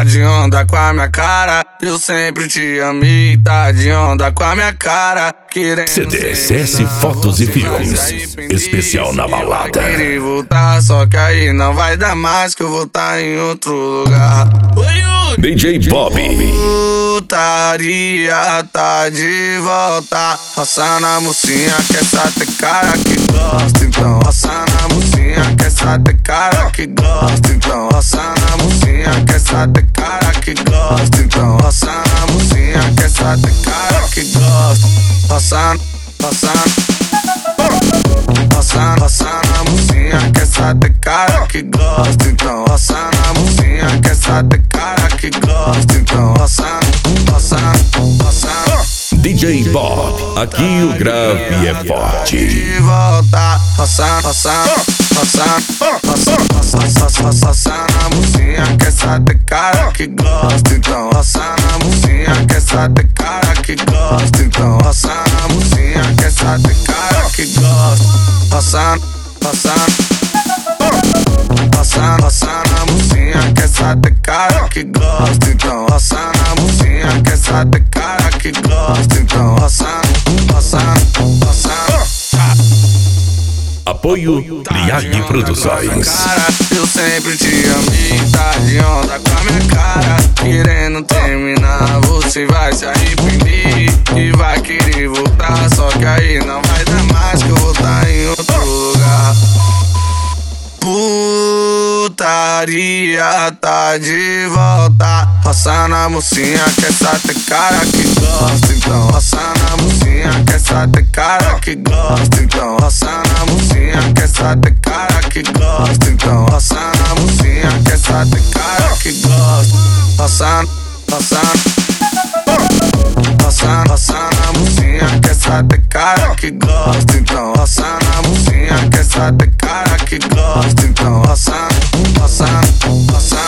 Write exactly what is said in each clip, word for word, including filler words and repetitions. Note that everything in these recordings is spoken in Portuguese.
Tá de onda com a minha cara, eu sempre te amei. Tá de onda com a minha cara, querendo C D S S Fotos e Filmes, especial na balada. Querer voltar, só que aí não vai dar mais, que eu vou tá em outro lugar. D J Bob. Putaria tá de volta, roça na mocinha que essa tem cara que gosta. Então roça na mocinha que essa tem cara que gosta. Então roça na mocinha que essa tem cara que gosta. Então roça na mocinha que essa tem cara que gosta. Roça, roça, roça, roça na mocinha que essa tem cara que gosta. Então roça na mocinha que essa tem cara que gosta. Então roça, roça, roça. D J Bob, aqui o grave é forte. De volta, roça, roça, roça, roça, roça, roça, roça na mocinha que essa tem cara que gosta. Então roça na mocinha que essa tem cara que gosta. Então roça na mocinha que essa tem cara que gosta. Roça, roça, roça, roça na mocinha que essa tem cara que gosta. Então roça na mocinha que essa tem cara que gosta. Então roça, roça, roça. Apoio Liag Produções. Cara, eu sempre te amei. Tá de onda com a minha cara, querendo terminar, você vai se arrepender e vai querer voltar, só que aí não vai dar mais, que eu vou tá em outro lugar. Putaria tá de volta, roça na mocinha que essa tem cara que gosta. Então roça na mocinha que essa tem cara que gosta. Então roça na mocinha que essa tem cara que gosta. Então roça na mocinha que essa tem cara que gosta. Roça, roça, roça, roça na mocinha que essa tem cara que gosta. Então roça na mocinha que essa tem cara que gosta. Então roça, roça, roça.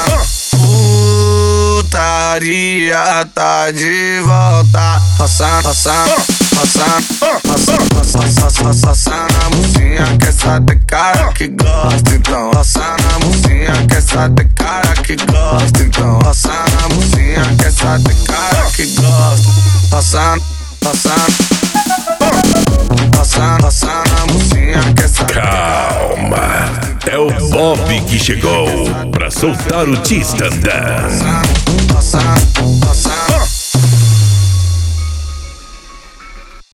Putaria tá de volta, roça, roça, roça, roça, roça, roça, roça na mocinha que essa tem cara que gosta. Então roça na mocinha que essa tem cara que gosta. Então roça na mocinha que essa tem cara que gosta. Roça, roça, roça, roça na mocinha que essa. Calma, é o Bob que chegou pra soltar o Tistandã. Roça, roça,